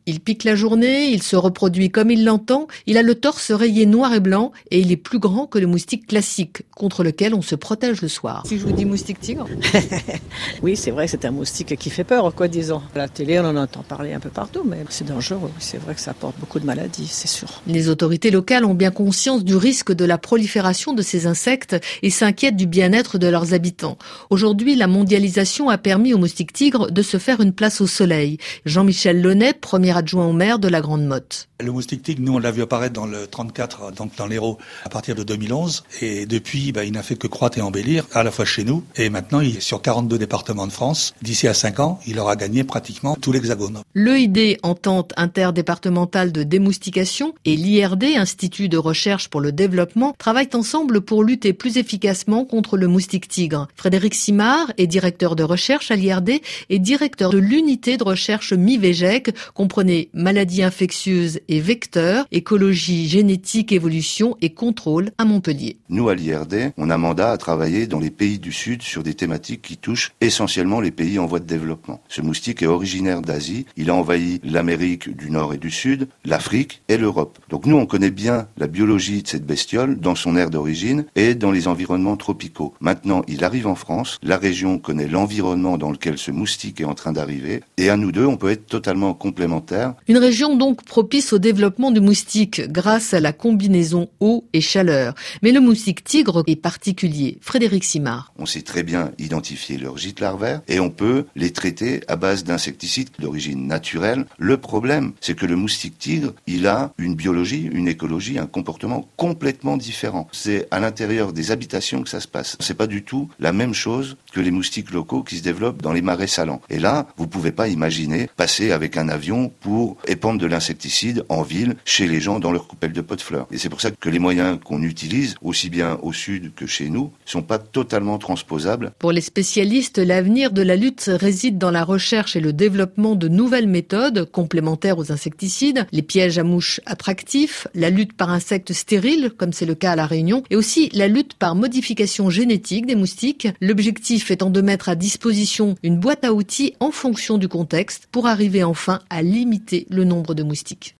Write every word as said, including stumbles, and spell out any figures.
Il pique la journée, il se reproduit comme il l'entend, il a le torse rayé noir et blanc et il est plus grand que le moustique classique, contre lequel on se protège le soir. Si je vous dis moustique tigre? Oui, c'est vrai que c'est un moustique qui fait peur, quoi, disons. À la télé, on en entend parler un peu partout, mais c'est dangereux. C'est vrai que ça apporte beaucoup de maladies, c'est sûr. Les autorités locales ont bien conscience du risque de la prolifération de ces insectes et s'inquiètent du bien-être de leurs habitants. Aujourd'hui, la mondialisation a permis au moustique tigre de se faire une place au soleil. Jean-Michel Launay, premier adjoint au maire de la Grande Motte. Le moustique tigre, nous, on l'a vu apparaître dans le trente-quatre, donc dans l'Hérault, à partir de deux mille onze. Et depuis, bah, il n'a fait que croître et embellir, à la fois chez nous. Et maintenant, il est sur quarante-deux départements de France. D'ici à cinq ans, il aura gagné pratiquement tout l'Hexagone. L'E I D, entente interdépartementale de démoustication, et l'I R D, Institut de recherche pour le développement, travaillent ensemble pour lutter plus efficacement contre le moustique tigre. Frédéric Simard est directeur de recherche à l'I R D et directeur de l'unité de recherche M I V E G E C, comprenez maladies infectieuses et vecteurs, écologie, génétique, évolution et contrôle à Montpellier. Nous, à l'I R D, on a mandat à travailler dans les pays du Sud sur des thématiques qui touchent essentiellement les pays en voie de développement. Ce moustique est originaire d'Asie, il a envahi l'Amérique du Nord et du Sud, l'Afrique et l'Europe. Donc nous, on connaît bien la biologie de cette bestiole dans son aire d'origine et dans les environnements tropicaux. Maintenant, il arrive en France, la région connaît l'environnement dans lequel ce moustique est en train d'arriver, et à nous deux, on peut être totalement complémentaires. Une région donc propice au développement du moustique grâce à la combinaison eau et chaleur. Mais le moustique tigre est particulier. Frédéric Simard. On sait très bien identifier leurs gîtes larvaires et on peut les traiter à base d'insecticides d'origine naturelle. Le problème, c'est que le moustique tigre, il a une biologie, une écologie, un comportement complètement différent. C'est à l'intérieur des habitations que ça se passe. C'est pas du tout la même chose que les moustiques locaux qui se développent dans les marais salants. Et là, vous pouvez pas imaginer passer avec un avion pour épandre de l'insecticide en ville, chez les gens, dans leur coupelle de pots de fleurs. Et c'est pour ça que les moyens qu'on utilise, aussi bien au sud que chez nous, sont pas totalement transposables. Pour les spécialistes, l'avenir de la lutte réside dans la recherche et le développement de nouvelles méthodes complémentaires aux insecticides, les pièges à mouches attractifs, la lutte par insectes stériles, comme c'est le cas à La Réunion, et aussi la lutte par modification génétique des moustiques. L'objectif étant de mettre à disposition une boîte à outils en fonction du contexte pour arriver enfin à limiter le nombre de moustiques.